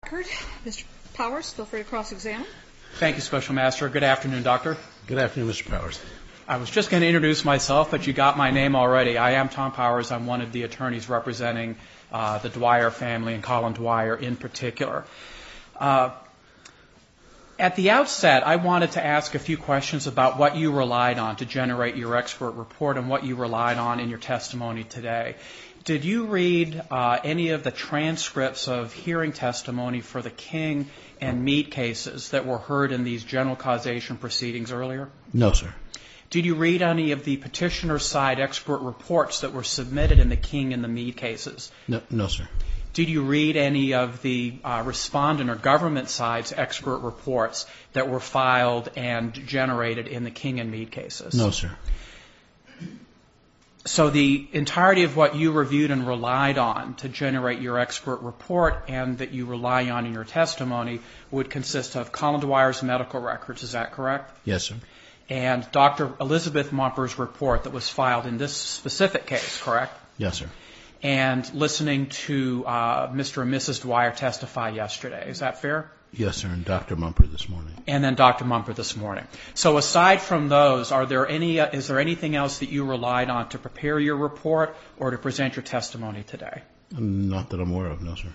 Mr. Powers, feel free to cross-examine. Thank you, Special Master. Good afternoon, Doctor. Good afternoon, Mr. Powers. I was just going to introduce myself, but you got my name already. I am Tom Powers. I'm one of the attorneys representing the Dwyer family and Colin Dwyer in particular. At the outset, I wanted to ask a few questions about what you relied on to generate your expert report and what you relied on in your testimony today. Did you read any of the transcripts of hearing testimony for the King and Meade cases that were heard in these general causation proceedings earlier? No, sir. Did you read any of the petitioner's side expert reports that were submitted in the King and the Meade cases? No, sir. Did you read any of the respondent or government side's expert reports that were filed and generated in the King and Meade cases? No, sir. So the entirety of what you reviewed and relied on to generate your expert report and that you rely on in your testimony would consist of Colin Dwyer's medical records, is that correct? Yes, sir. And Dr. Elizabeth Mumper's report that was filed in this specific case, correct? Yes, sir. And listening to Mr. and Mrs. Dwyer testify yesterday, is that fair? Yes, sir, and Dr. Mumper this morning. And then Dr. Mumper this morning. So aside from those, is there anything else that you relied on to prepare your report or to present your testimony today? Not that I'm aware of, no, sir.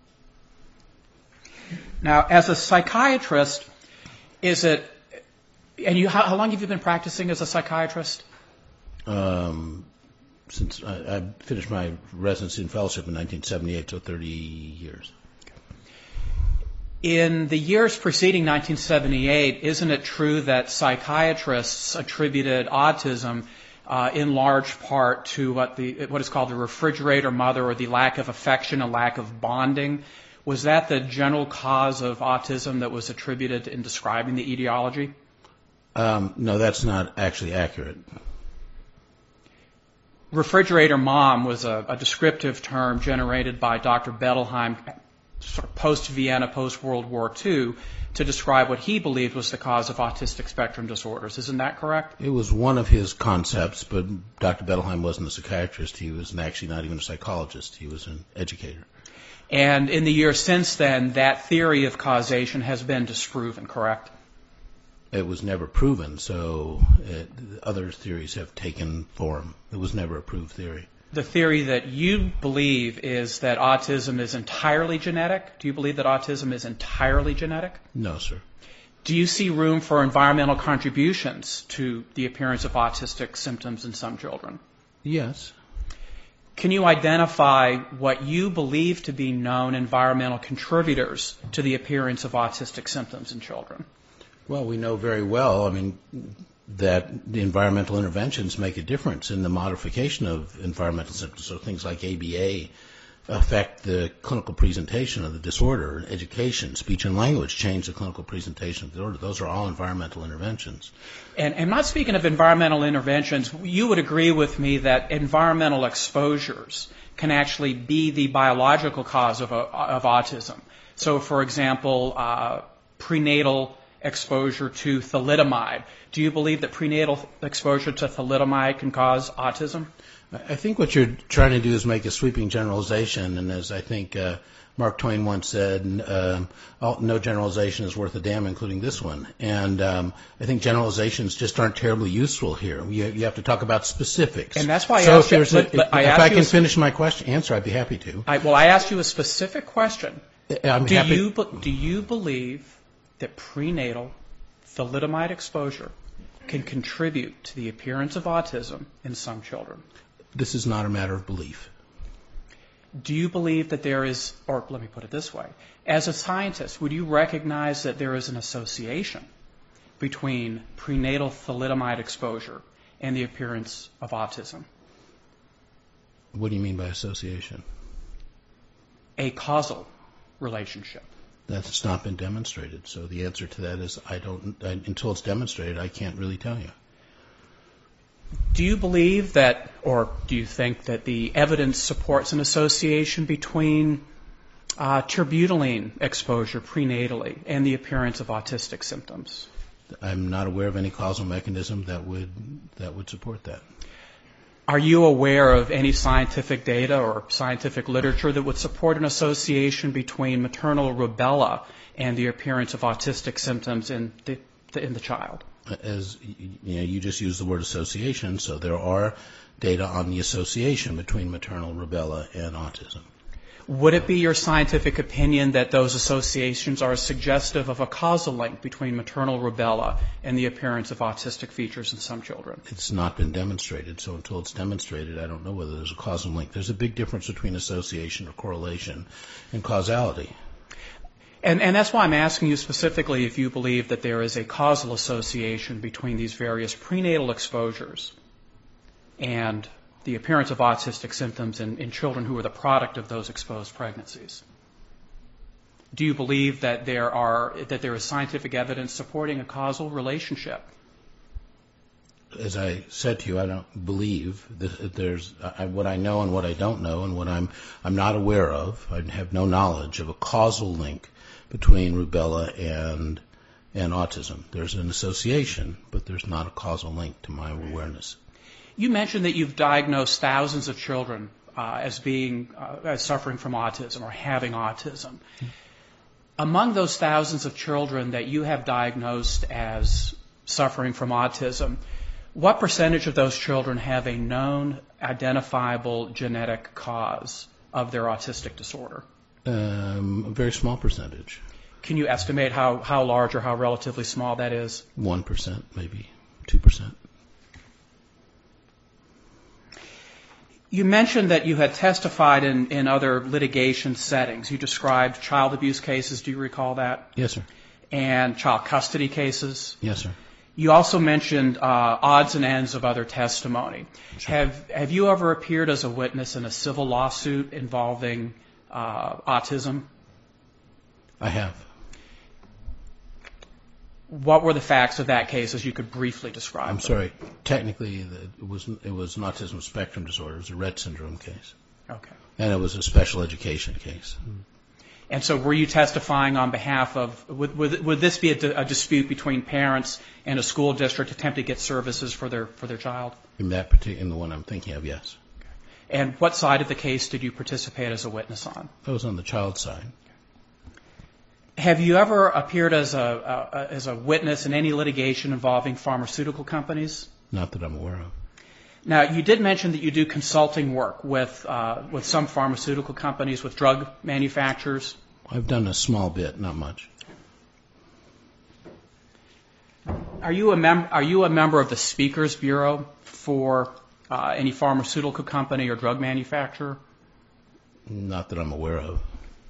Now, as a psychiatrist, how long have you been practicing as a psychiatrist? Since I finished my residency and fellowship in 1978, so 30 years. In the years preceding 1978, isn't it true that psychiatrists attributed autism in large part to what is called the refrigerator mother, or the lack of affection, a lack of bonding? Was that the general cause of autism that was attributed in describing the etiology? No, that's not actually accurate. Refrigerator mom was a descriptive term generated by Dr. Bettelheim sort of post-Vienna, post-World War II, to describe what he believed was the cause of autistic spectrum disorders. Isn't that correct? It was one of his concepts, but Dr. Bettelheim wasn't a psychiatrist. He was actually not even a psychologist. He was an educator. And in the years since then, that theory of causation has been disproven, correct? It was never proven, so other theories have taken form. It was never a proved theory. The theory that you believe is that autism is entirely genetic. Do you believe that autism is entirely genetic? No, sir. Do you see room for environmental contributions to the appearance of autistic symptoms in some children? Yes. Can you identify what you believe to be known environmental contributors to the appearance of autistic symptoms in children? Well, we know very well, that the environmental interventions make a difference in the modification of environmental symptoms. So things like ABA affect the clinical presentation of the disorder. Education, speech and language change the clinical presentation of the disorder. Those are all environmental interventions. And not speaking of environmental interventions, you would agree with me that environmental exposures can actually be the biological cause of autism. So, for example, prenatal exposure to thalidomide. Do you believe that prenatal exposure to thalidomide can cause autism? I think what you're trying to do is make a sweeping generalization, and as I think Mark Twain once said, no generalization is worth a damn, including this one. And I think generalizations just aren't terribly useful here. You have to talk about specifics. And that's why I asked you. If I can finish my answer, I'd be happy to. I asked you a specific question. Do you believe that prenatal thalidomide exposure can contribute to the appearance of autism in some children? This is not a matter of belief. Do you believe that there is, or let me put it this way, as a scientist, would you recognize that there is an association between prenatal thalidomide exposure and the appearance of autism? What do you mean by association? A causal relationship. That's not been demonstrated. So the answer to that is until it's demonstrated, I can't really tell you. Do you believe that, or do you think that the evidence supports an association between terbutaline exposure prenatally and the appearance of autistic symptoms? I'm not aware of any causal mechanism that would support that. Are you aware of any scientific data or scientific literature that would support an association between maternal rubella and the appearance of autistic symptoms in the child? As you just used the word association, so there are data on the association between maternal rubella and autism. Would it be your scientific opinion that those associations are suggestive of a causal link between maternal rubella and the appearance of autistic features in some children? It's not been demonstrated, so until it's demonstrated, I don't know whether there's a causal link. There's a big difference between association or correlation and causality. And that's why I'm asking you specifically if you believe that there is a causal association between these various prenatal exposures and the appearance of autistic symptoms in children who are the product of those exposed pregnancies. Do you believe that there is scientific evidence supporting a causal relationship? As I said to you, I don't believe that there's what I know and what I don't know, and what I'm not aware of. I have no knowledge of a causal link between rubella and autism. There's an association, but there's not a causal link to my awareness. You mentioned that you've diagnosed thousands of children as suffering from autism or having autism. Among those thousands of children that you have diagnosed as suffering from autism, what percentage of those children have a known identifiable genetic cause of their autistic disorder? A very small percentage. Can you estimate how large or how relatively small that is? 1%, maybe 2%. You mentioned that you had testified in other litigation settings. You described child abuse cases. Do you recall that? Yes, sir. And child custody cases. Yes, sir. You also mentioned odds and ends of other testimony. Sure. Have you ever appeared as a witness in a civil lawsuit involving autism? I have. What were the facts of that case, as you could briefly describe them? I'm sorry. Technically, it was an autism spectrum disorder. It was a Rett syndrome case. Okay. And it was a special education case. And so were you testifying on behalf of, would this be a dispute between parents and a school district attempting to get services for their child? In the one I'm thinking of, yes. Okay. And what side of the case did you participate as a witness on? I was on the child side. Have you ever appeared as a witness in any litigation involving pharmaceutical companies? Not that I'm aware of. Now, you did mention that you do consulting work with some pharmaceutical companies, with drug manufacturers. I've done a small bit, not much. Are you a member of the Speakers Bureau for any pharmaceutical company or drug manufacturer? Not that I'm aware of.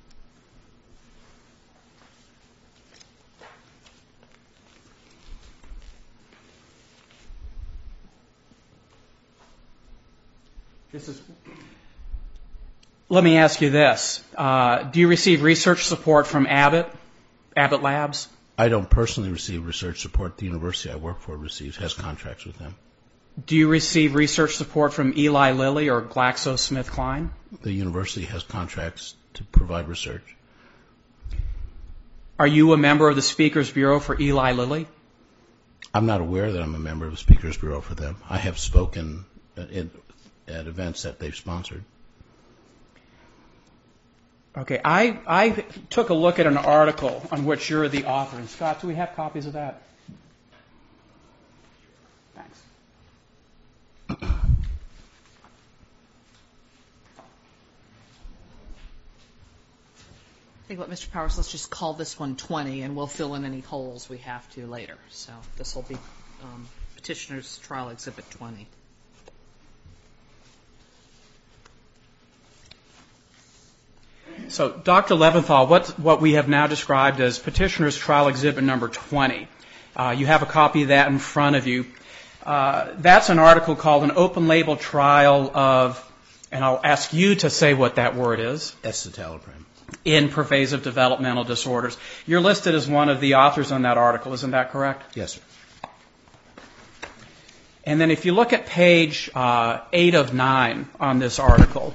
Let me ask you this. Do you receive research support from Abbott Labs? I don't personally receive research support. The university I work for has contracts with them. Do you receive research support from Eli Lilly or GlaxoSmithKline? The university has contracts to provide research. Are you a member of the Speakers Bureau for Eli Lilly? I'm not aware that I'm a member of the Speakers Bureau for them. I have spoken at events that they've sponsored. Okay, I took a look at an article on which you're the author. And Scott, do we have copies of that? Thanks. I think what Mr. Powers, let's just call this one 20, and we'll fill in any holes we have to later. So this will be Petitioner's Trial Exhibit 20. So, Dr. Leventhal, what we have now described as Petitioner's Trial Exhibit number 20, you have a copy of that in front of you. That's an article called An Open Label Trial of, and I'll ask you to say what that word is. Escitalopram. In pervasive developmental disorders. You're listed as one of the authors on that article, isn't that correct? Yes, sir. And then if you look at page 8 of 9 on this article,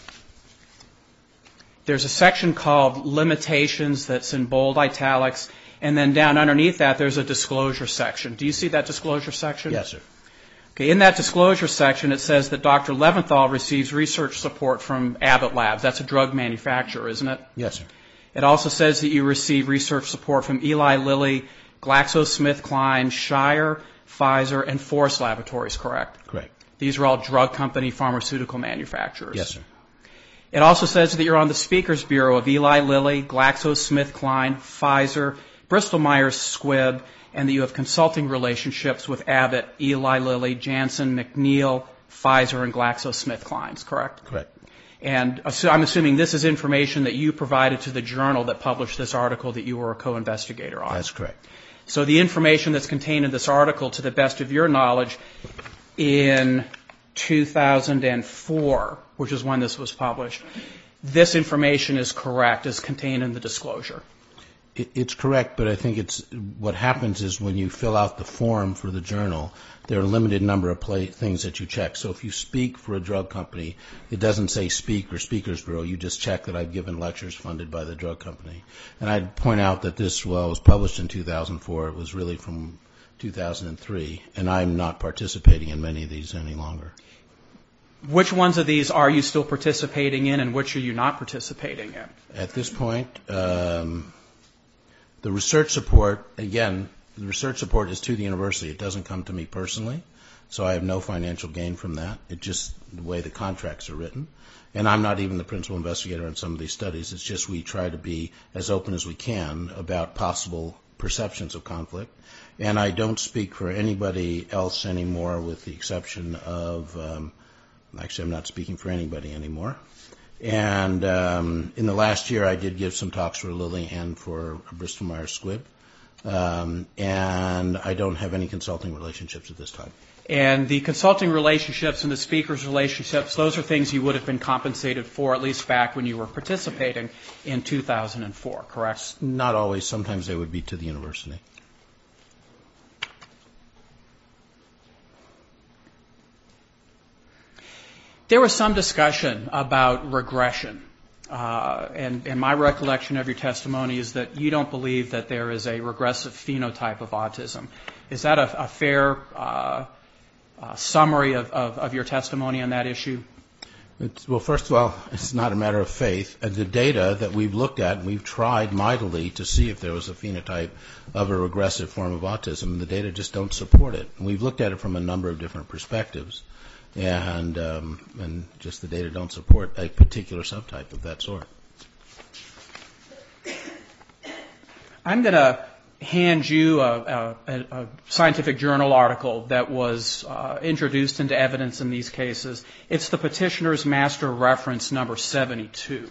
there's a section called Limitations that's in bold italics, and then down underneath that there's a disclosure section. Do you see that disclosure section? Yes, sir. Okay, in that disclosure section, it says that Dr. Leventhal receives research support from Abbott Labs. That's a drug manufacturer, isn't it? Yes, sir. It also says that you receive research support from Eli Lilly, GlaxoSmithKline, Shire, Pfizer, and Force Laboratories, correct? Correct. These are all drug company pharmaceutical manufacturers. Yes, sir. It also says that you're on the Speakers Bureau of Eli Lilly, GlaxoSmithKline, Pfizer, Bristol-Myers Squibb, and that you have consulting relationships with Abbott, Eli Lilly, Janssen, McNeil, Pfizer, and GlaxoSmithKline, correct? Correct. And I'm assuming this is information that you provided to the journal that published this article that you were a co-investigator on. That's correct. So the information that's contained in this article, to the best of your knowledge, in 2004, which is when this was published, this information is correct, is contained in the disclosure. It's correct, but I think what happens is when you fill out the form for the journal, there are a limited number of things that you check. So if you speak for a drug company, it doesn't say speak or Speakers Bureau. You just check that I've given lectures funded by the drug company. And I'd point out that this was published in 2004. It was really from 2003, and I'm not participating in many of these any longer. Which ones of these are you still participating in, and which are you not participating in? At this point, the research support, again, the research support is to the university. It doesn't come to me personally, so I have no financial gain from that. It's just the way the contracts are written. And I'm not even the principal investigator on some of these studies. It's just we try to be as open as we can about possible perceptions of conflict. And I don't speak for anybody else anymore with the exception of, actually I'm not speaking for anybody anymore. And in the last year, I did give some talks for Lilly and for Bristol-Myers Squibb. And I don't have any consulting relationships at this time. And the consulting relationships and the speakers' relationships, those are things you would have been compensated for, at least back when you were participating in 2004, correct? Not always. Sometimes they would be to the university. There was some discussion about regression, and my recollection of your testimony is that you don't believe that there is a regressive phenotype of autism. Is that a fair summary of your testimony on that issue? Well, first of all, it's not a matter of faith. The data that we've looked at, and we've tried mightily to see if there was a phenotype of a regressive form of autism, and the data just don't support it. And we've looked at it from a number of different perspectives. And just the data don't support a particular subtype of that sort. I'm going to hand you a scientific journal article that was introduced into evidence in these cases. It's the Petitioner's Master Reference number 72.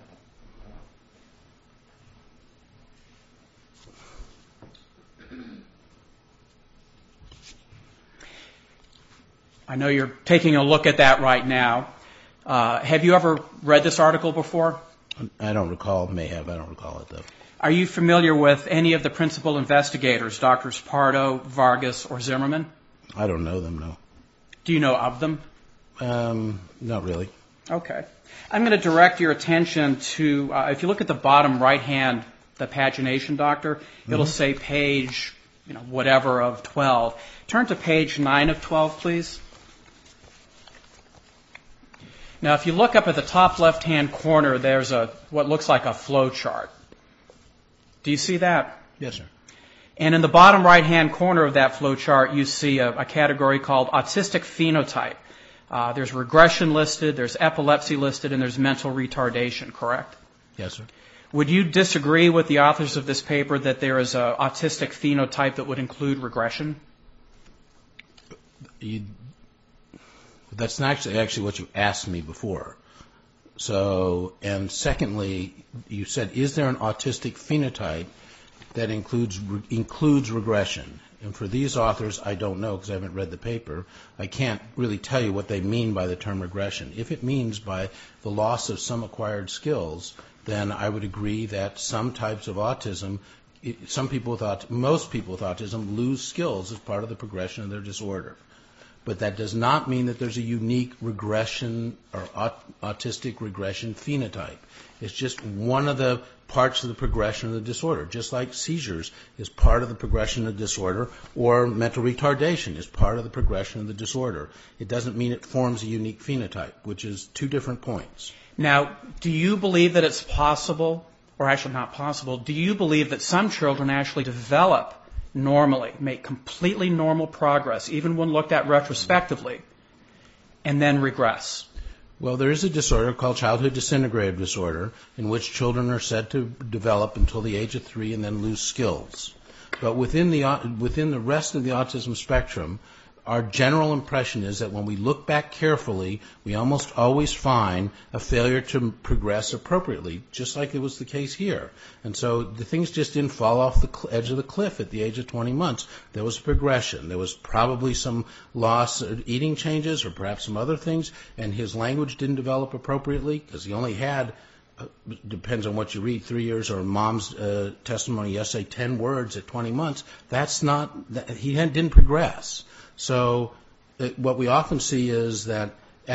I know you're taking a look at that right now. Have you ever read this article before? I don't recall. May have. I don't recall it, though. Are you familiar with any of the principal investigators, Drs. Pardo, Vargas, or Zimmerman? I don't know them, no. Do you know of them? Not really. Okay. I'm going to direct your attention to, if you look at the bottom right-hand, the pagination, Doctor, it'll say page, whatever of 12. Turn to page 9 of 12, please. Now, if you look up at the top left-hand corner, there's what looks like a flow chart. Do you see that? Yes, sir. And in the bottom right-hand corner of that flow chart, you see a category called autistic phenotype. There's regression listed, there's epilepsy listed, and there's mental retardation, correct? Yes, sir. Would you disagree with the authors of this paper that there is an autistic phenotype that would include regression? That's not actually what you asked me before. So, and secondly, you said, is there an autistic phenotype that includes regression? And for these authors, I don't know because I haven't read the paper. I can't really tell you what they mean by the term regression. If it means by the loss of some acquired skills, then I would agree that some types of autism, most people with autism lose skills as part of the progression of their disorder. but that does not mean that there's a unique regression or autistic regression phenotype. It's just one of the parts of the progression of the disorder, just like seizures is part of the progression of the disorder, or mental retardation is part of the progression of the disorder. It doesn't mean it forms a unique phenotype, which is two different points. Now, do you believe that it's possible, or actually not possible, do you believe that some children actually develop normally, make completely normal progress, even when looked at retrospectively, and then regress? Well, there is a disorder called childhood disintegrative disorder in which children are said to develop until the age of 3 and then lose skills. But within the rest of the autism spectrum, our general impression is that when we look back carefully, we almost always find a failure to progress appropriately, just like it was the case here. And so the things just didn't fall off the edge of the cliff at the age of 20 months. There was progression. There was probably some loss of eating changes or perhaps some other things, and his language didn't develop appropriately because he only had, depends on what you read, 3 years, or mom's testimony yesterday, 10 words at 20 months. He didn't progress. So what we often see is that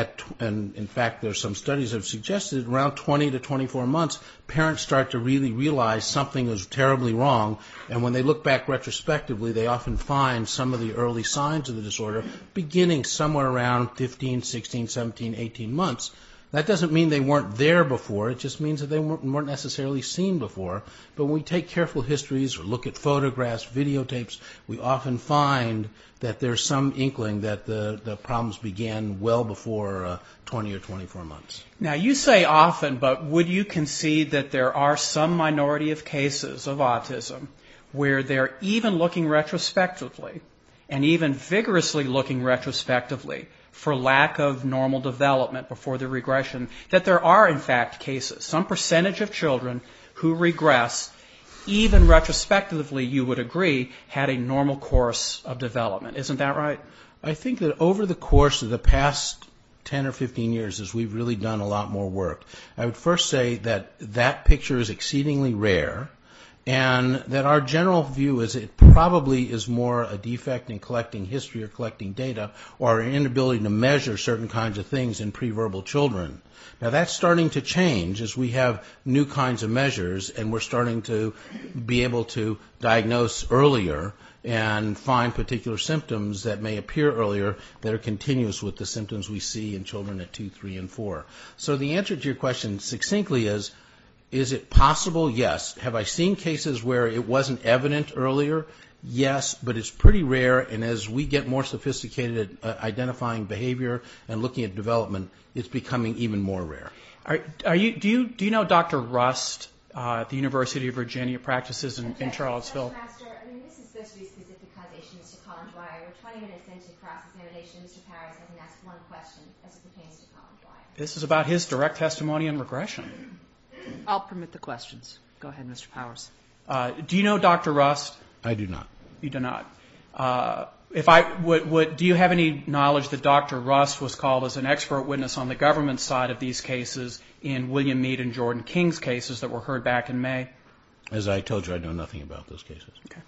and in fact there's some studies that have suggested around 20 to 24 months, parents start to really realize something is terribly wrong, and when they look back retrospectively, they often find some of the early signs of the disorder beginning somewhere around 15, 16, 17, 18 months. That doesn't mean they weren't there before. It just means that they weren't necessarily seen before. But when we take careful histories or look at photographs, videotapes, we often find that there's some inkling that the problems began well before 20 or 24 months. Now, you say often, but would you concede that there are some minority of cases of autism where they're even looking retrospectively and even vigorously looking retrospectively for lack of normal development before the regression, that there are, in fact, cases, some percentage of children who regress, even retrospectively, you would agree, had a normal course of development. Isn't that right? I think that over the course of the past 10 or 15 years, as we've really done a lot more work, I would first say that that picture is exceedingly rare, and that our general view is it probably is more a defect in collecting history or collecting data, or an inability to measure certain kinds of things in preverbal children. Now that's starting to change as we have new kinds of measures, and we're starting to be able to diagnose earlier and find particular symptoms that may appear earlier that are continuous with the symptoms we see in children at 2, 3, and 4. So the answer to your question succinctly is it possible? Yes. Have I seen cases where it wasn't evident earlier? Yes, but it's pretty rare, and as we get more sophisticated at identifying behavior and looking at development, it's becoming even more rare. Do you know Dr. Rust at the University of Virginia, practices in Charlottesville? Master, this is supposed to be specific causation, Mr. Collins-Dwyer. We're 20 minutes into cross-examination. Mr. Powers hasn't asked one question as it pertains to Collins-Dwyer. This is about his direct testimony and regression. I'll permit the questions. Go ahead, Mr. Powers. Do you know Dr. Rust? I do not. You do not. Do you have any knowledge that Dr. Rust was called as an expert witness on the government side of these cases in William Mead and Jordan King's cases that were heard back in May? As I told you, I know nothing about those cases. Okay.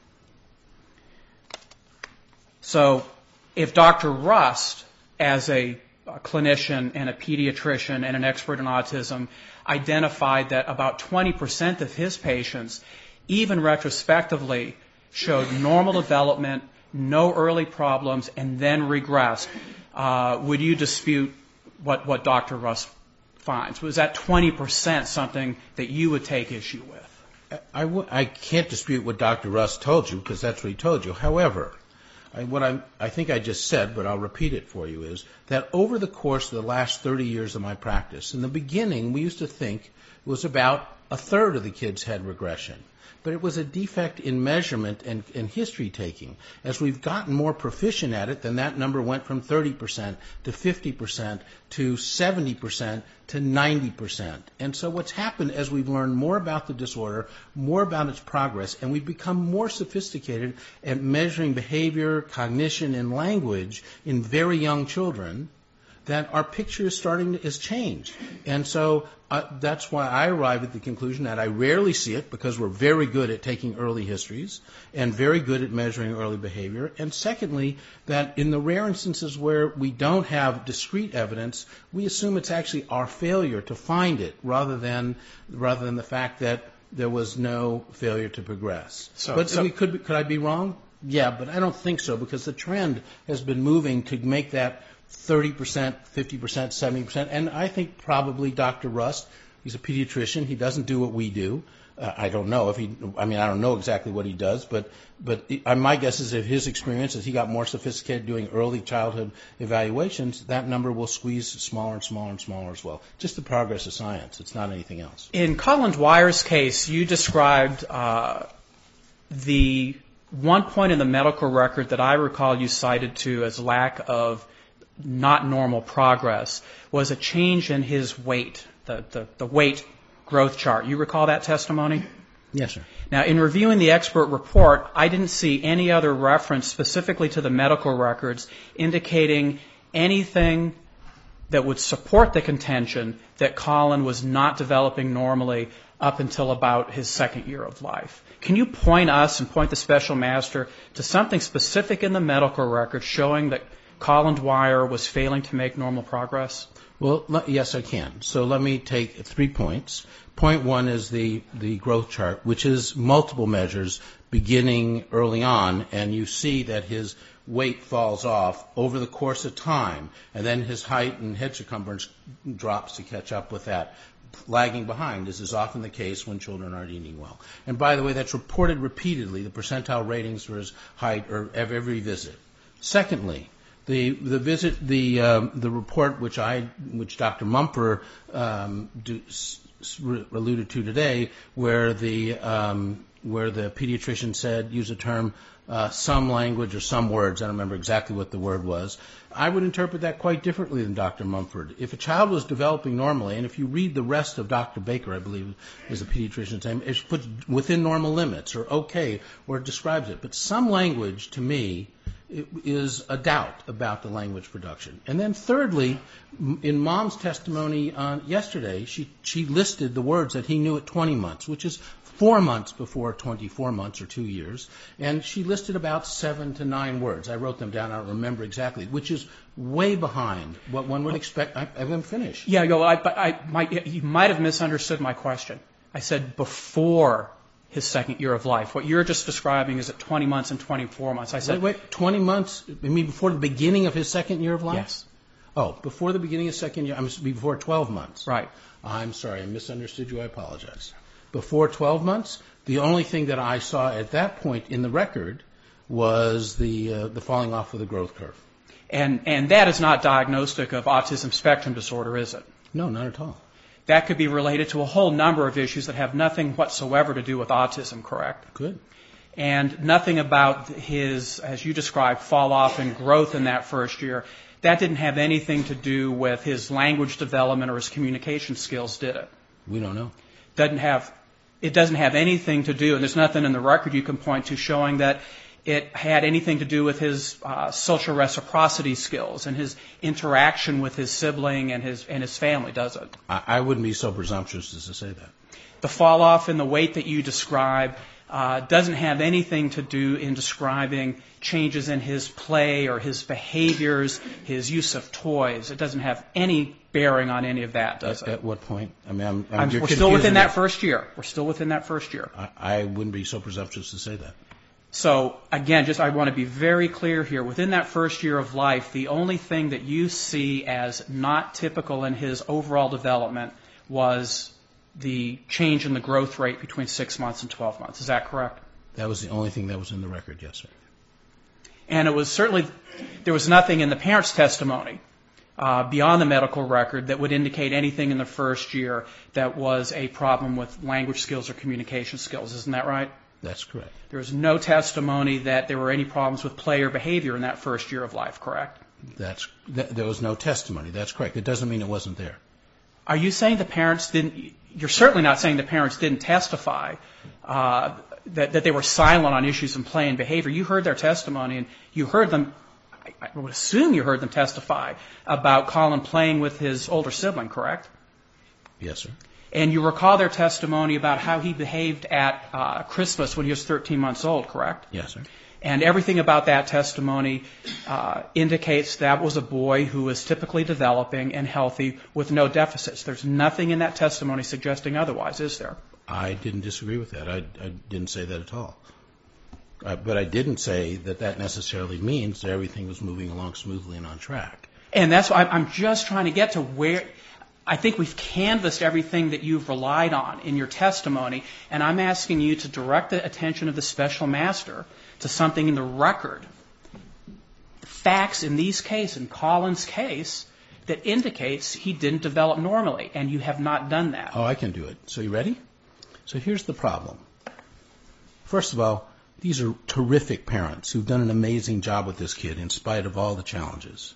So if Dr. Rust, as a clinician and a pediatrician and an expert in autism, identified that about 20% of his patients, even retrospectively, showed normal development, no early problems, and then regressed, would you dispute what Dr. Rust finds? Was that 20% something that you would take issue with? I can't dispute what Dr. Rust told you, because that's what he told you. However, I think I just said, but I'll repeat it for you, is that over the course of the last 30 years of my practice, in the beginning we used to think it was about a third of the kids had regression. But it was a defect in measurement and history taking. As we've gotten more proficient at it, then that number went from 30% to 50% to 70% to 90%. And so what's happened as we've learned more about the disorder, more about its progress, and we've become more sophisticated at measuring behavior, cognition, and language in very young children, that our picture is changed. And so that's why I arrived at the conclusion that I rarely see it, because we're very good at taking early histories and very good at measuring early behavior. And secondly, that in the rare instances where we don't have discrete evidence, we assume it's actually our failure to find it rather than the fact that there was no failure to progress. Could I be wrong? Yeah, but I don't think so, because the trend has been moving to make that 30%, 50%, 70%, and I think probably Dr. Rust, he's a pediatrician, he doesn't do what we do. I don't know I don't know exactly what he does, but my guess is that his experience, as he got more sophisticated doing early childhood evaluations, that number will squeeze smaller and smaller and smaller as well. Just the progress of science. It's not anything else. In Colin Dwyer's case, you described the one point in the medical record that I recall you cited to as lack of not normal progress was a change in his weight, the weight growth chart. You recall that testimony? Yes, sir. Now, in reviewing the expert report, I didn't see any other reference specifically to the medical records indicating anything that would support the contention that Colin was not developing normally up until about his second year of life. Can you point us and point the special master to something specific in the medical record showing that Colin Dwyer was failing to make normal progress? Well, yes, I can. So let me take 3 points. Point 1 is the growth chart, which is multiple measures beginning early on, and you see that his weight falls off over the course of time, and then his height and head circumference drops to catch up with that, lagging behind, as is often the case when children aren't eating well. And by the way, that's reported repeatedly. The percentile ratings for his height are every visit. Secondly, the report which Dr. Mumford alluded to today, where the pediatrician said, use the term some language or some words. I don't remember exactly what the word was. I would interpret that quite differently than Dr. Mumford. If a child was developing normally, and if you read the rest of Dr. Baker, I believe is the pediatrician's name, it puts within normal limits or okay, or it describes it. But some language, to me, is a doubt about the language production. And then thirdly, in Mom's testimony yesterday, she listed the words that he knew at 20 months, which is 4 months before 24 months or 2 years. And she listed about 7 to 9 words. I wrote them down. I don't remember exactly, which is way behind what one would expect. I haven't finished. Yeah, you might have misunderstood my question. I said before his second year of life. What you're just describing is at 20 months and 24 months. I said, wait, 20 months? You mean before the beginning of his second year of life? Yes. Oh, before the beginning of second year, before 12 months. Right. I'm sorry, I misunderstood you. I apologize. Before 12 months, the only thing that I saw at that point in the record was the falling off of the growth curve. And that is not diagnostic of autism spectrum disorder, is it? No, not at all. That could be related to a whole number of issues that have nothing whatsoever to do with autism, correct? Good. And nothing about his, as you described, fall off in growth in that first year. That didn't have anything to do with his language development or his communication skills, did it? We don't know. It doesn't have anything to do, and there's nothing in the record you can point to showing that it had anything to do with his social reciprocity skills and his interaction with his sibling and his family, does it? I wouldn't be so presumptuous as to say that. The fall off in the weight that you describe doesn't have anything to do in describing changes in his play or his behaviors, his use of toys. It doesn't have any bearing on any of that, does it? At what point? I mean, we're still within that first year. We're still within that first year. I wouldn't be so presumptuous to say that. So, again, I want to be very clear here. Within that first year of life, the only thing that you see as not typical in his overall development was the change in the growth rate between 6 months and 12 months. Is that correct? That was the only thing that was in the record, yes, sir. And it was certainly, there was nothing in the parents' testimony beyond the medical record that would indicate anything in the first year that was a problem with language skills or communication skills. Isn't that right? That's correct. There was no testimony that there were any problems with play or behavior in that first year of life, correct? There was no testimony. That's correct. It doesn't mean it wasn't there. Are you saying the parents didn't, you're certainly not saying the parents didn't testify, that they were silent on issues in play and behavior. You heard their testimony and you heard them I would assume you heard them testify about Colin playing with his older sibling, correct? Yes, sir. And you recall their testimony about how he behaved at Christmas when he was 13 months old, correct? Yes, sir. And everything about that testimony indicates that was a boy who was typically developing and healthy with no deficits. There's nothing in that testimony suggesting otherwise, is there? I didn't disagree with that. I didn't say that at all. But I didn't say that necessarily means that everything was moving along smoothly and on track. And that's why I'm just trying to get to where I think we've canvassed everything that you've relied on in your testimony, and I'm asking you to direct the attention of the special master to something in the record, the facts in these cases, in Colin's case, that indicates he didn't develop normally, and you have not done that. Oh, I can do it. So you ready? So here's the problem. First of all, these are terrific parents who've done an amazing job with this kid in spite of all the challenges.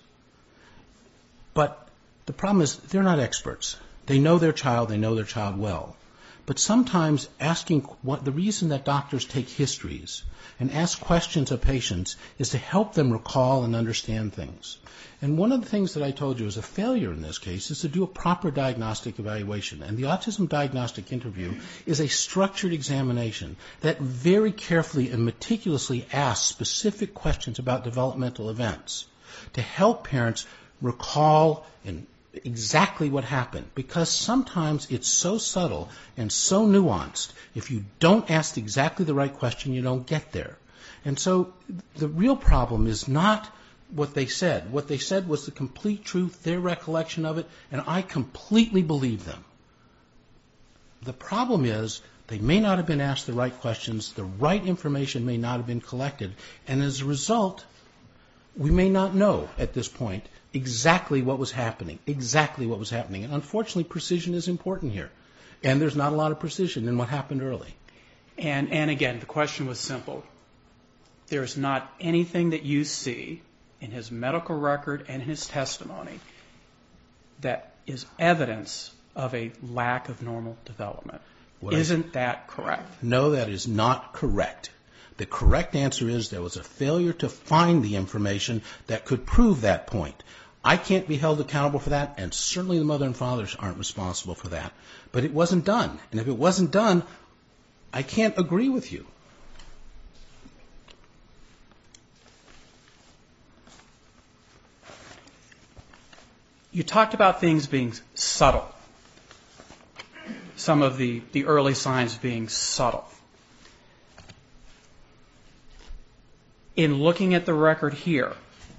But the problem is they're not experts. They know their child well. But sometimes the reason that doctors take histories and ask questions of patients is to help them recall and understand things. And one of the things that I told you is a failure in this case is to do a proper diagnostic evaluation. And the autism diagnostic interview is a structured examination that very carefully and meticulously asks specific questions about developmental events to help parents recall exactly what happened, because sometimes it's so subtle and so nuanced. If you don't ask exactly the right question, you don't get there. And so the real problem is not what they said. What they said was the complete truth, their recollection of it, and I completely believe them. The problem is they may not have been asked the right questions, the right information may not have been collected, and as a result, we may not know at this point exactly what was happening. And unfortunately, precision is important here. And there's not a lot of precision in what happened early. And again, the question was simple. There's not anything that you see in his medical record and in his testimony that is evidence of a lack of normal development. Isn't that correct? No, that is not correct. The correct answer is there was a failure to find the information that could prove that point. I can't be held accountable for that, and certainly the mother and fathers aren't responsible for that. But it wasn't done. And if it wasn't done, I can't agree with you. You talked about things being subtle. Some of the early signs being subtle. In looking at the record here,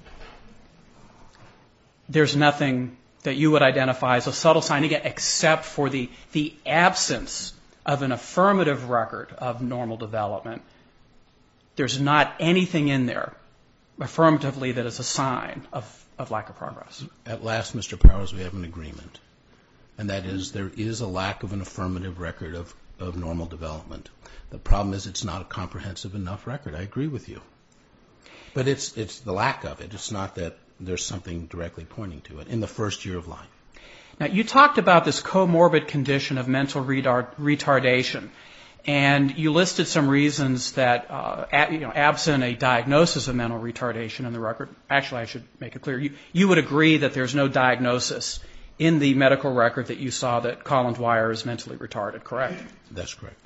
there's nothing that you would identify as a subtle sign, again, except for the absence of an affirmative record of normal development. There's not anything in there affirmatively that is a sign of lack of progress. At last, Mr. Powers, we have an agreement. And that is there is a lack of an affirmative record of normal development. The problem is it's not a comprehensive enough record. I agree with you. But it's the lack of it. It's not that there's something directly pointing to it in the first year of life. Now, you talked about this comorbid condition of mental retardation, and you listed some reasons that, absent a diagnosis of mental retardation in the record, actually I should make it clear, you would agree that there's no diagnosis in the medical record that you saw that Colin Dwyer is mentally retarded, correct? That's correct.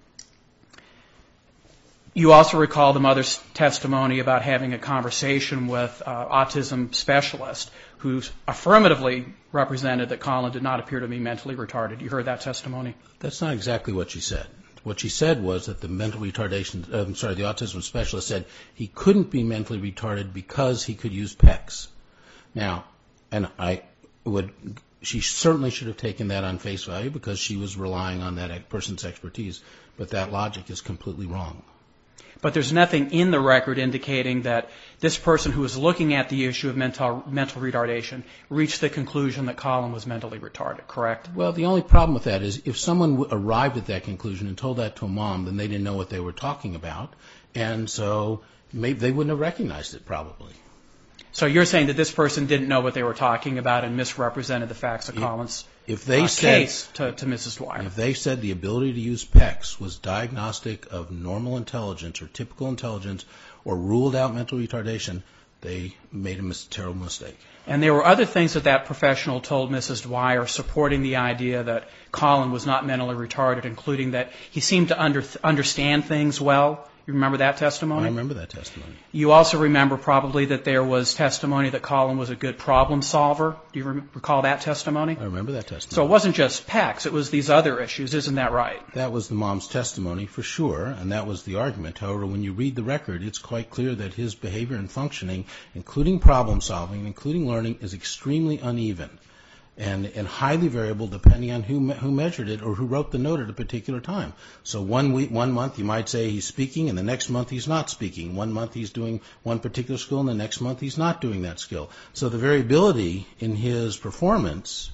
You also recall the mother's testimony about having a conversation with an autism specialist who affirmatively represented that Colin did not appear to be mentally retarded. You heard that testimony? That's not exactly what she said. What she said was that the the autism specialist said he couldn't be mentally retarded because he could use PECs. Now, she certainly should have taken that on face value because she was relying on that person's expertise, but that logic is completely wrong. But there's nothing in the record indicating that this person who was looking at the issue of mental retardation reached the conclusion that Colin was mentally retarded, correct? Well, the only problem with that is if someone arrived at that conclusion and told that to a mom, then they didn't know what they were talking about, and so maybe they wouldn't have recognized it probably. So you're saying that this person didn't know what they were talking about and misrepresented the facts of Colin's case to Mrs. Dwyer? If they said the ability to use PECs was diagnostic of normal intelligence or typical intelligence or ruled out mental retardation, They made a terrible mistake. And there were other things that professional told Mrs. Dwyer supporting the idea that Colin was not mentally retarded, including that he seemed to understand things well. You remember that testimony? I remember that testimony. You also remember probably that there was testimony that Colin was a good problem solver. Do you recall that testimony? I remember that testimony. So it wasn't just PECS, it was these other issues. Isn't that right? That was the mom's testimony for sure, and that was the argument. However, when you read the record, it's quite clear that his behavior and functioning, including problem solving, including learning, is extremely uneven and highly variable depending on who measured it or who wrote the note at a particular time. So one month you might say he's speaking, and the next month he's not speaking. 1 month he's doing one particular skill, and the next month he's not doing that skill. So the variability in his performance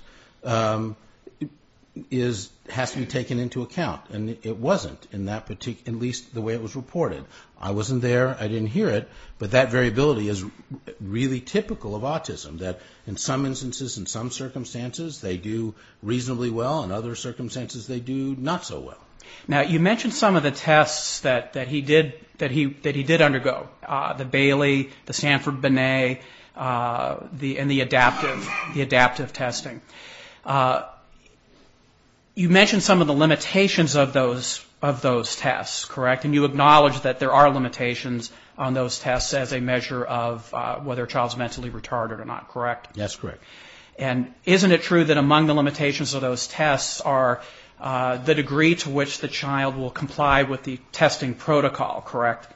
has to be taken into account, and it wasn't in that particular, at least the way it was reported. I wasn't there, I didn't hear it, but that variability is really typical of autism, that in some instances, in some circumstances, they do reasonably well, in other circumstances they do not so well. Now, you mentioned some of the tests that he did undergo, the Bailey, the Stanford-Binet, and the adaptive testing. You mentioned some of the limitations of those tests, correct? And you acknowledge that there are limitations on those tests as a measure of whether a child's mentally retarded or not, correct? That's correct. And isn't it true that among the limitations of those tests are the degree to which the child will comply with the testing protocol, correct?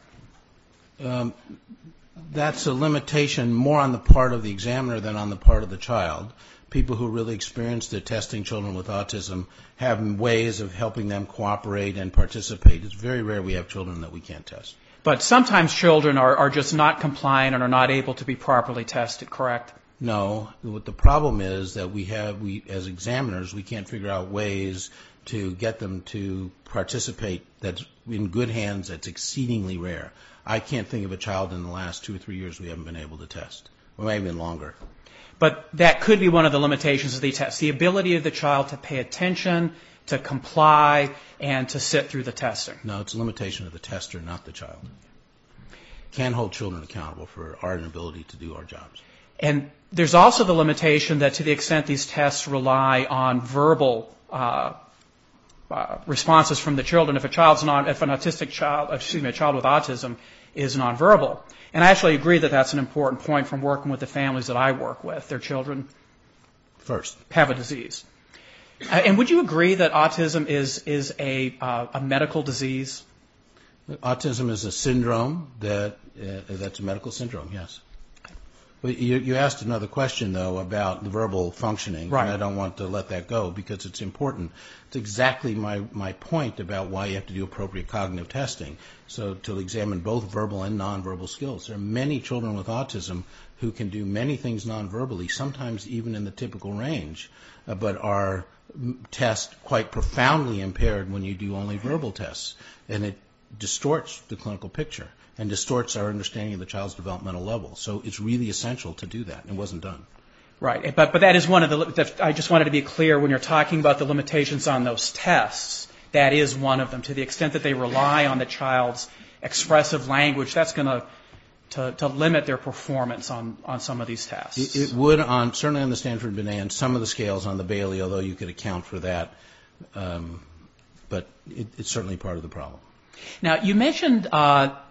That's a limitation more on the part of the examiner than on the part of the child. People who really experienced it testing children with autism have ways of helping them cooperate and participate. It's very rare we have children that we can't test. But sometimes children are just not compliant and are not able to be properly tested, correct? No. What the problem is that we as examiners, we can't figure out ways to get them to participate that's in good hands. That's exceedingly rare. I can't think of a child in the last 2 or 3 years we haven't been able to test, or maybe even longer. But that could be one of the limitations of the test, the ability of the child to pay attention, to comply, and to sit through the testing. No, it's a limitation of the tester, not the child. Can't hold children accountable for our inability to do our jobs. And there's also the limitation that to the extent these tests rely on verbal responses from the children, if a child with autism is nonverbal. And I actually agree that that's an important point from working with the families that I work with. Their children first have a disease. And would you agree that autism is a medical disease? Autism is a syndrome that's a medical syndrome, yes. But you asked another question, though, about the verbal functioning, right. And I don't want to let that go because it's important. It's exactly my point about why you have to do appropriate cognitive testing, so to examine both verbal and nonverbal skills. There are many children with autism who can do many things nonverbally, sometimes even in the typical range, but are test quite profoundly impaired when you do only verbal tests, and it distorts the clinical picture and distorts our understanding of the child's developmental level. So it's really essential to do that. It wasn't done. Right, but that is one of the. I just wanted to be clear when you're talking about the limitations on those tests. That is one of them. To the extent that they rely on the child's expressive language, that's going to limit their performance on some of these tests. It would certainly on the Stanford-Binet and some of the scales on the Bailey, although you could account for that. But it's certainly part of the problem. Now, you mentioned that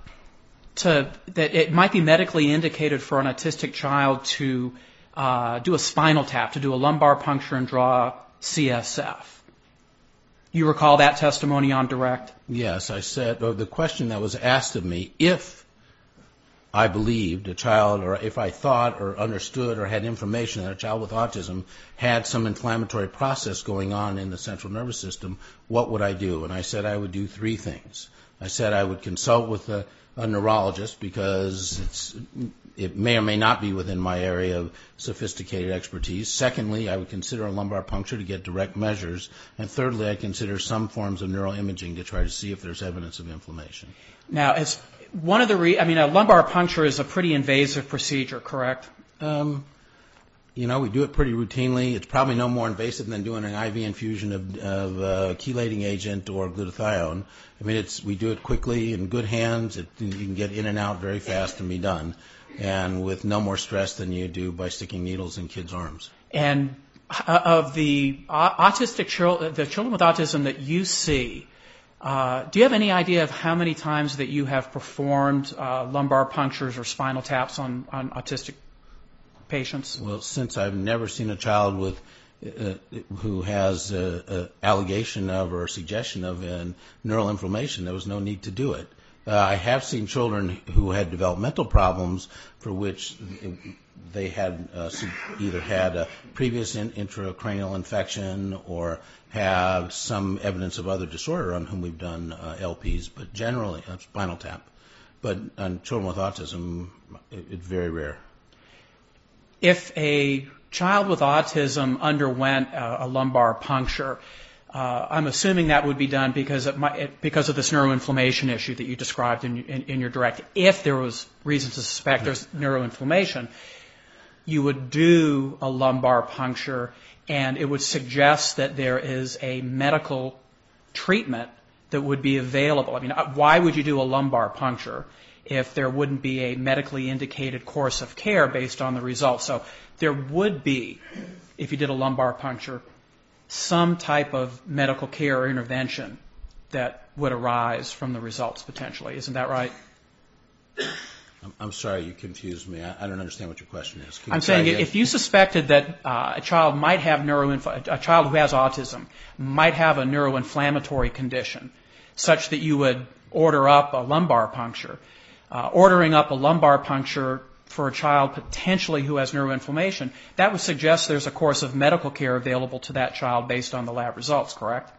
it might be medically indicated for an autistic child to do a spinal tap, to do a lumbar puncture and draw CSF. You recall that testimony on direct? Yes, I said, the question that was asked of me, if I believed a child, or if I thought or understood or had information that a child with autism had some inflammatory process going on in the central nervous system, what would I do? And I said I would do 3 things. I said I would consult with a neurologist because it may or may not be within my area of sophisticated expertise. Secondly, I would consider a lumbar puncture to get direct measures. And thirdly, I'd consider some forms of neuroimaging to try to see if there's evidence of inflammation. Now, as one of the a lumbar puncture is a pretty invasive procedure, correct? We do it pretty routinely. It's probably no more invasive than doing an IV infusion of chelating agent or glutathione. I mean, we do it quickly in good hands. You can get in and out very fast and be done, and with no more stress than you do by sticking needles in kids' arms. And of the the children with autism that you see, do you have any idea of how many times that you have performed lumbar punctures or spinal taps on autistic patients? Well, since I've never seen a child who has an allegation of or suggestion of neural inflammation, there was no need to do it. I have seen children who had developmental problems for which they had either had a previous intracranial infection or have some evidence of other disorder on whom we've done LPs, but generally spinal tap. But on children with autism, it's very rare. If a child with autism underwent a lumbar puncture, I'm assuming that would be done because of this neuroinflammation issue that you described in your direct. If there was reason to suspect there's neuroinflammation, you would do a lumbar puncture, and it would suggest that there is a medical treatment that would be available. I mean, why would you do a lumbar puncture if there wouldn't be a medically indicated course of care based on the results? So there would be, if you did a lumbar puncture, some type of medical care or intervention that would arise from the results potentially. Isn't that right? I'm sorry, you confused me. I don't understand what your question is. I'm saying if you suspected that a child might have a child who has autism might have a neuroinflammatory condition such that you would order up a lumbar puncture, ordering up a lumbar puncture for a child potentially who has neuroinflammation, that would suggest there's a course of medical care available to that child based on the lab results, correct?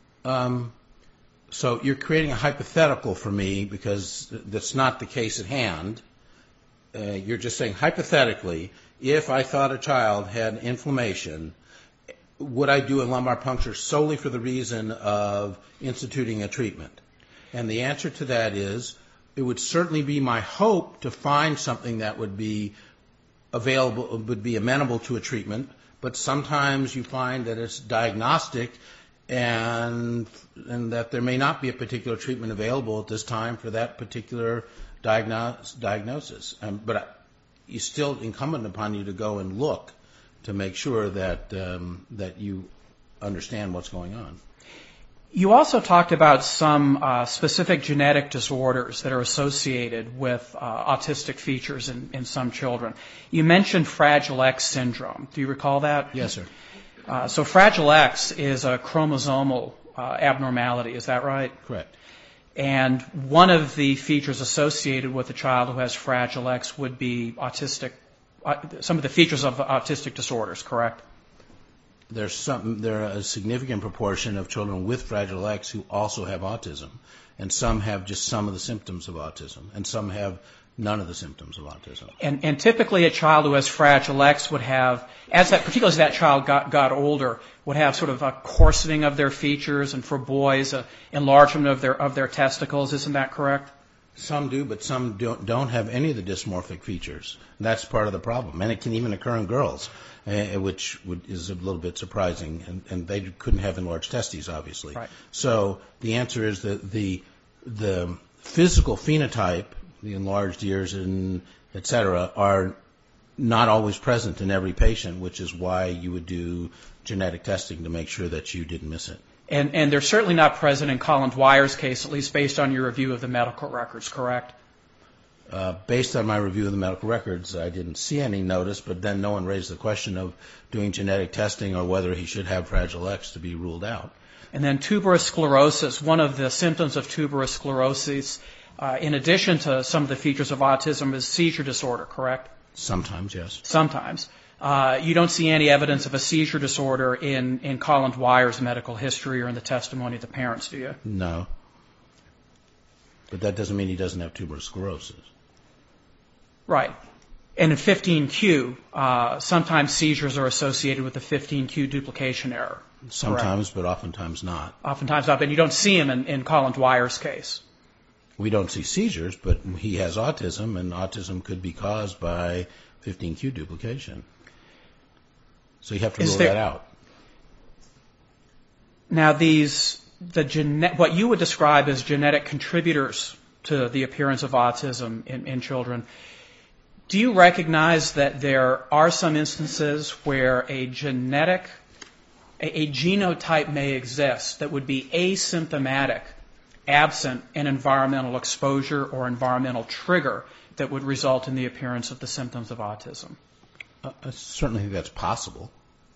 So you're creating a hypothetical for me because that's not the case at hand. You're just saying hypothetically, if I thought a child had inflammation, would I do a lumbar puncture solely for the reason of instituting a treatment? And the answer to that is, it would certainly be my hope to find something that would be available, would be amenable to a treatment, but sometimes you find that it's diagnostic and that there may not be a particular treatment available at this time for that particular diagnosis. But it's still incumbent upon you to go and look to make sure that you understand what's going on. You also talked about some specific genetic disorders that are associated with autistic features in some children. You mentioned Fragile X syndrome. Do you recall that? Yes, sir. So Fragile X is a chromosomal abnormality. Is that right? Correct. And one of the features associated with a child who has Fragile X would be autistic. Some of the features of autistic disorders, correct? There are a significant proportion of children with Fragile X who also have autism, and some have just some of the symptoms of autism, and some have none of the symptoms of autism. And typically a child who has Fragile X would have, particularly as that child got older, would have sort of a coarsening of their features, and for boys, enlargement of their testicles. Isn't that correct? Some do, but some don't have any of the dysmorphic features. That's part of the problem. And it can even occur in girls, which is a little bit surprising. And they couldn't have enlarged testes, obviously. Right. So the answer is that the physical phenotype, the enlarged ears and et cetera, are not always present in every patient, which is why you would do genetic testing to make sure that you didn't miss it. And they're certainly not present in Colin Dwyer's case, at least based on your review of the medical records, correct? Based on my review of the medical records, I didn't see any notice, but then no one raised the question of doing genetic testing or whether he should have Fragile X to be ruled out. And then tuberous sclerosis, one of the symptoms of tuberous sclerosis, in addition to some of the features of autism, is seizure disorder, correct? Sometimes, yes. Sometimes. You don't see any evidence of a seizure disorder in Colin Dwyer's medical history or in the testimony of the parents, do you? No. But that doesn't mean he doesn't have tuberous sclerosis. Right. And in 15q, sometimes seizures are associated with the 15q duplication error. Sometimes, correct? But oftentimes not. Oftentimes not, and you don't see him in Colin Dwyer's case. We don't see seizures, but he has autism, and autism could be caused by 15q duplication. So you have to rule that out. Now, what you would describe as genetic contributors to the appearance of autism in children, do you recognize that there are some instances where a genotype may exist that would be asymptomatic, absent an environmental exposure or environmental trigger that would result in the appearance of the symptoms of autism? I certainly think that's possible.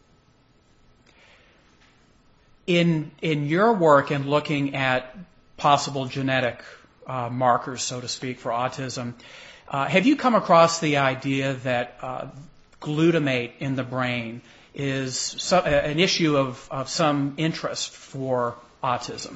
In your work in looking at possible genetic markers, so to speak, for autism, have you come across the idea that glutamate in the brain is an issue of some interest for autism?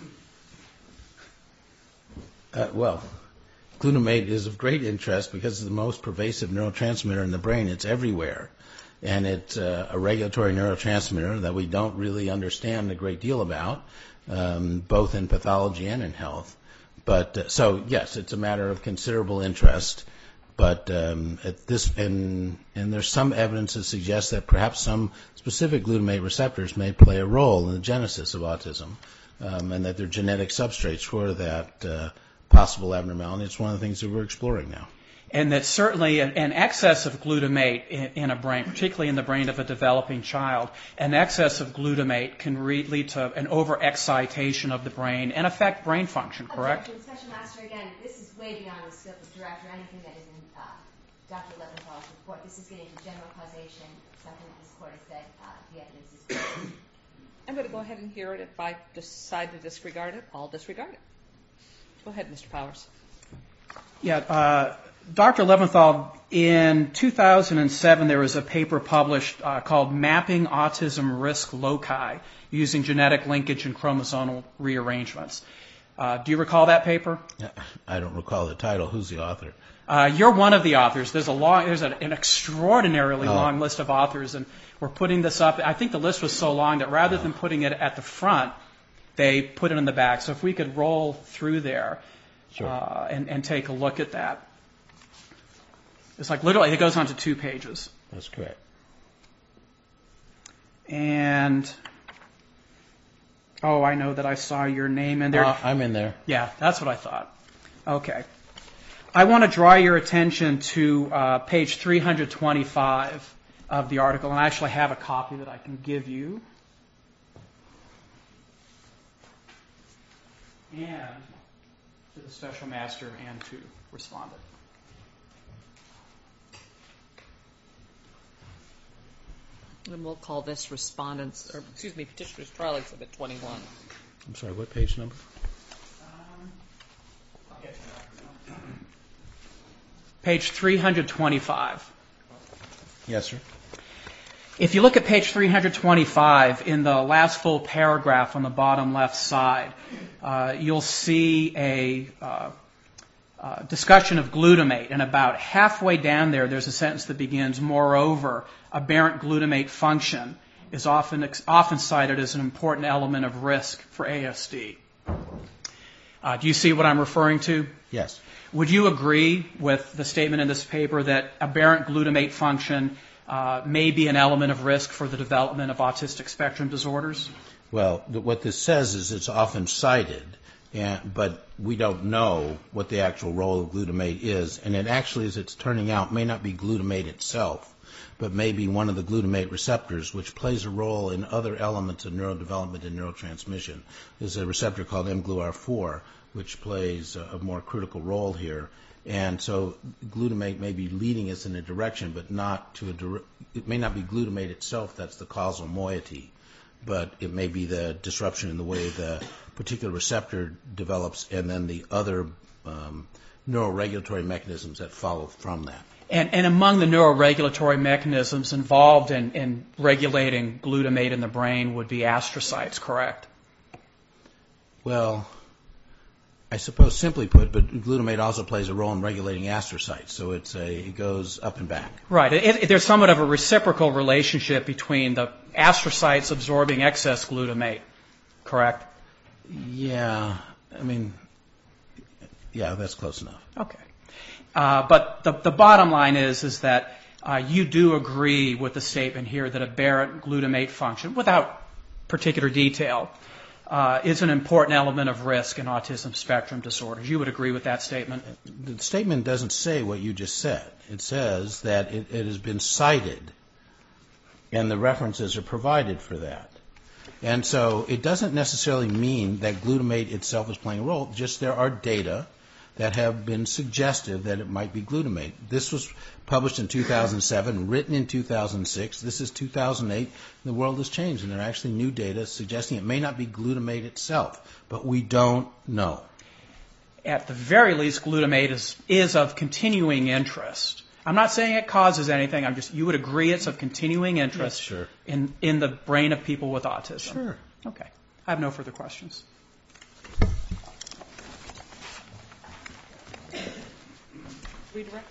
Well, glutamate is of great interest because it's the most pervasive neurotransmitter in the brain. It's everywhere. And it's a regulatory neurotransmitter that we don't really understand a great deal about, both in pathology and in health. But so yes, it's a matter of considerable interest. But and there's some evidence that suggests that perhaps some specific glutamate receptors may play a role in the genesis of autism, and that they're genetic substrates for that possible abnormality. It's one of the things that we're exploring now. And that certainly an excess of glutamate in a brain, particularly in the brain of a developing child, an excess of glutamate can lead to an overexcitation of the brain and affect brain function, correct? Objection, Special Master, again, this is way beyond the scope of director, anything that is in Dr. Leventhal's report. This is getting to general causation, something that this court has said the evidence is good. I'm going to go ahead and hear it. If I decide to disregard it, I'll disregard it. Go ahead, Mr. Powers. Yeah, Dr. Leventhal, in 2007, there was a paper published called Mapping Autism Risk Loci using genetic linkage and chromosomal rearrangements. Do you recall that paper? I don't recall the title. Who's the author? You're one of the authors. There's an extraordinarily long list of authors, and we're putting this up. I think the list was so long that rather than putting it at the front, they put it in the back. So if we could roll through there and take a look at that. It's like literally, it goes on to 2 pages. That's correct. And, I know that I saw your name in there. I'm in there. Yeah, that's what I thought. Okay. I want to draw your attention to page 325 of the article, and I actually have a copy that I can give you. And to the Special Master and to Respondent. And we'll call this Petitioner's Trial Exhibit 21. I'm sorry, what page number? Page 325. Yes, sir. If you look at page 325, in the last full paragraph on the bottom left side, you'll see a discussion of glutamate, and about halfway down there's a sentence that begins, moreover, aberrant glutamate function is often cited as an important element of risk for ASD. Do you see what I'm referring to? Yes. Would you agree with the statement in this paper that aberrant glutamate function may be an element of risk for the development of autistic spectrum disorders? Well, what this says is it's often cited, but we don't know what the actual role of glutamate is. And it actually, as it's turning out, may not be glutamate itself, but maybe one of the glutamate receptors, which plays a role in other elements of neurodevelopment and neurotransmission. There's a receptor called mGluR4, which plays a more critical role here. And so glutamate may be leading us in a direction, but not to it may not be glutamate itself that's the causal moiety, but it may be the disruption in the way the particular receptor develops and then the other neuroregulatory mechanisms that follow from that. And among the neuroregulatory mechanisms involved in regulating glutamate in the brain would be astrocytes, correct? Well, I suppose simply put, but glutamate also plays a role in regulating astrocytes, so it goes up and back. Right. There's somewhat of a reciprocal relationship between the astrocytes absorbing excess glutamate, correct? Yeah, that's close enough. Okay. But the bottom line is that you do agree with the statement here that aberrant glutamate function, without particular detail, is an important element of risk in autism spectrum disorders. You would agree with that statement? The statement doesn't say what you just said. It says that it has been cited, and the references are provided for that. And so it doesn't necessarily mean that glutamate itself is playing a role, just there are data that have been suggestive that it might be glutamate. This was published in 2007, written in 2006. This is 2008. The world has changed, and there are actually new data suggesting it may not be glutamate itself, but we don't know. At the very least, glutamate is of continuing interest. I'm not saying it causes anything. You would agree it's of continuing interest Sure. in the brain of people with autism? Sure. Okay. I have no further questions. Redirect.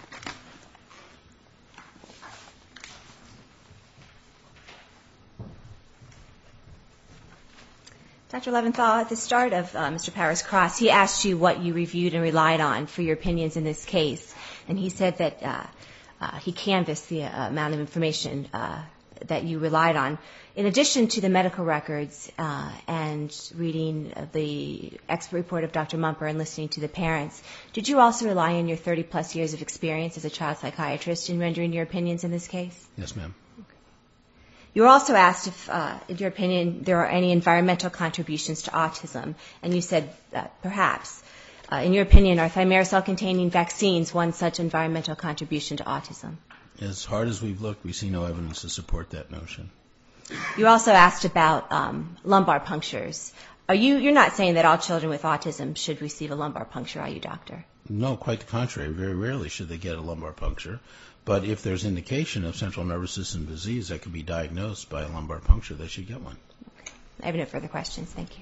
Dr. Leventhal, at the start of Mr. Power's cross, he asked you what you reviewed and relied on for your opinions in this case, and he said that he canvassed the amount of information that you relied on. In addition to the medical records and reading the expert report of Dr. Mumper and listening to the parents, did you also rely on your 30-plus years of experience as a child psychiatrist in rendering your opinions in this case? Yes, ma'am. You were also asked if, in your opinion, there are any environmental contributions to autism, and you said perhaps. In your opinion, are thimerosal-containing vaccines one such environmental contribution to autism? As hard as we've looked, we see no evidence to support that notion. You also asked about lumbar punctures. You're not saying that all children with autism should receive a lumbar puncture, are you, doctor? No, quite the contrary. Very rarely should they get a lumbar puncture. But if there's indication of central nervous system disease that could be diagnosed by a lumbar puncture, they should get one. Okay. I have no further questions. Thank you.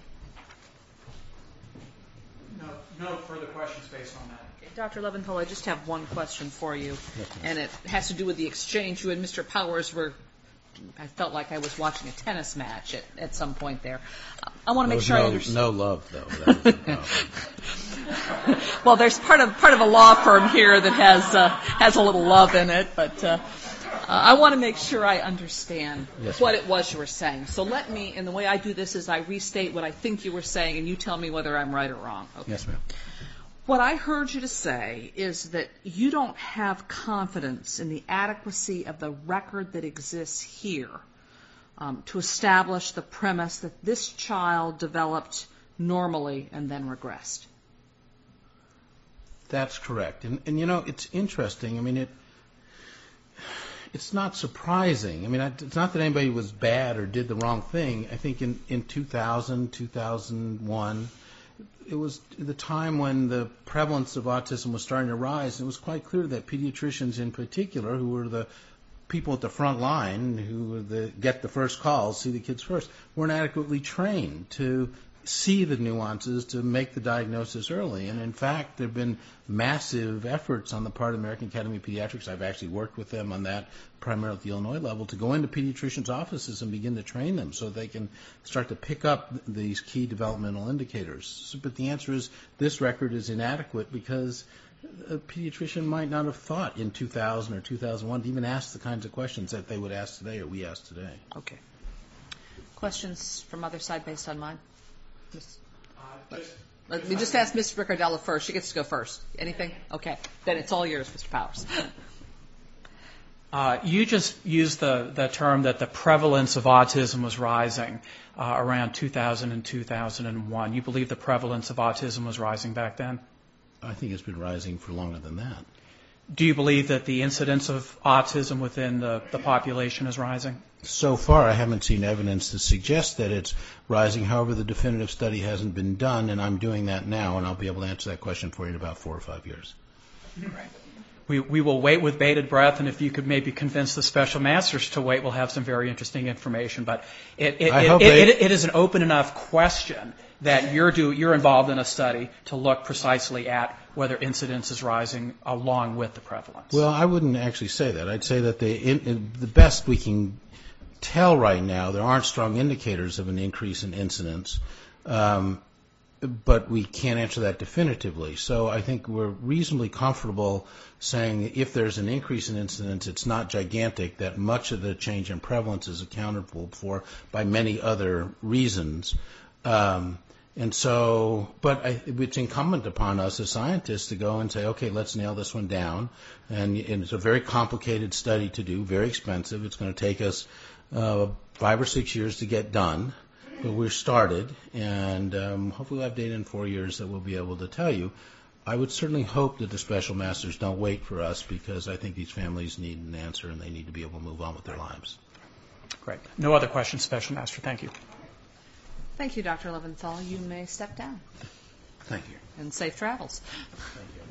No further questions based on that. Dr. Leventhal, I just have one question for you, Yes, and it has to do with the exchange. You and Mr. Powers were, I felt like I was watching a tennis match at some point there. I want to make sure I understand. No love, though. That was the problem. Well, there's part of a law firm here that has a little love in it, but I want to make sure I understand what it was you were saying. So let me, and the way I do this is I restate what I think you were saying, and you tell me whether I'm right or wrong. Okay. Yes, ma'am. What I heard you to say is that you don't have confidence in the adequacy of the record that exists here to establish the premise that this child developed normally and then regressed. That's correct. And you know, it's interesting. I mean, it's not surprising. I mean, it's not that anybody was bad or did the wrong thing. I think in 2000, 2001, it was the time when the prevalence of autism was starting to rise. It was quite clear that pediatricians in particular, who were the people at the front line, who get the first calls, see the kids first, weren't adequately trained to see the nuances, to make the diagnosis early. And in fact, there have been massive efforts on the part of the American Academy of Pediatrics. I've actually worked with them on that, primarily at the Illinois level, to go into pediatricians' offices and begin to train them so they can start to pick up these key developmental indicators. But the answer is this record is inadequate because a pediatrician might not have thought in 2000 or 2001 to even ask the kinds of questions that they would ask today or we ask today. Okay. Questions from other side based on mine? Let me just ask Ms. Ricardella first. She gets to go first. Anything? Okay. Then it's all yours, Mr. Powers. You just used the term that the prevalence of autism was rising around 2000 and 2001. You believe the prevalence of autism was rising back then? I think it's been rising for longer than that. Do you believe that the incidence of autism within the population is rising? So far, I haven't seen evidence to suggest that it's rising. However, the definitive study hasn't been done, and I'm doing that now, and I'll be able to answer that question for you in about 4 or 5 years. Right. We will wait with bated breath, and if you could maybe convince the special masters to wait, we'll have some very interesting information. But it is an open enough question that you're involved in a study to look precisely at whether incidence is rising along with the prevalence. Well, I wouldn't actually say that. I'd say that the best we can tell right now, there aren't strong indicators of an increase in incidence. but we can't answer that definitively. So I think we're reasonably comfortable saying if there's an increase in incidence, it's not gigantic, that much of the change in prevalence is accountable for by many other reasons. And so, but it's incumbent upon us as scientists to go and say, okay, let's nail this one down. And it's a very complicated study to do, very expensive. It's going to take us 5 or 6 years to get done. But we're started, and hopefully we'll have data in 4 years that we'll be able to tell you. I would certainly hope that the special masters don't wait for us, because I think these families need an answer and they need to be able to move on with their lives. Great. No other questions, Special Master. Thank you. Thank you, Dr. Leventhal. You may step down. Thank you. And safe travels. Thank you.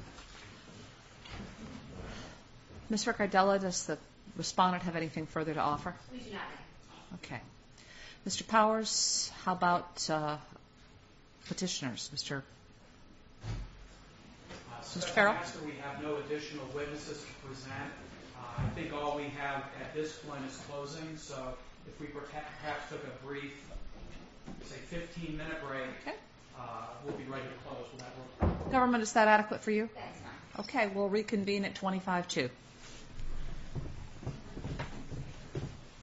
Ms. Ricardella, does the respondent have anything further to offer? We do not. Okay. Mr. Powers, how about petitioners? Mr. Farrell? Master, we have no additional witnesses to present. I think all we have at this point is closing, so if we perhaps took a brief, say, 15-minute break, Okay. We'll be ready to close. Will that work? Government, is that adequate for you? That's fine. Okay, we'll reconvene at 25-2.